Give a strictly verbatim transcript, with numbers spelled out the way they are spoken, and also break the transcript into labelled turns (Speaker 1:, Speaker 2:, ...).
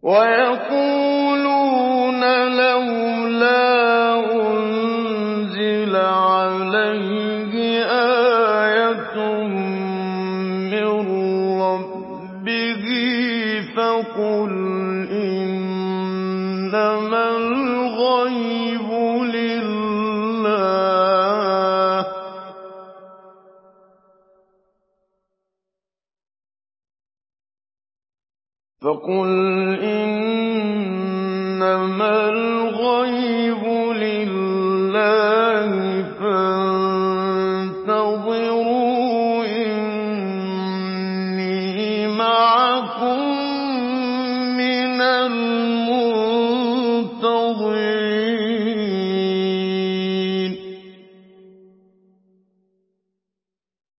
Speaker 1: وَيَقُولُونَ لَوْلَا أُنزِلَ عَلَيْهِ آيَةٌ مِّن رَّبِّهِ فَقُلْ إِنَّمَا الْغَيْبُ لِلَّهِ فَقُلْ إِنَّمَا الْغَيْبُ لِلَّهِ فَانتَظِرُوا إِنِّي مَعَكُم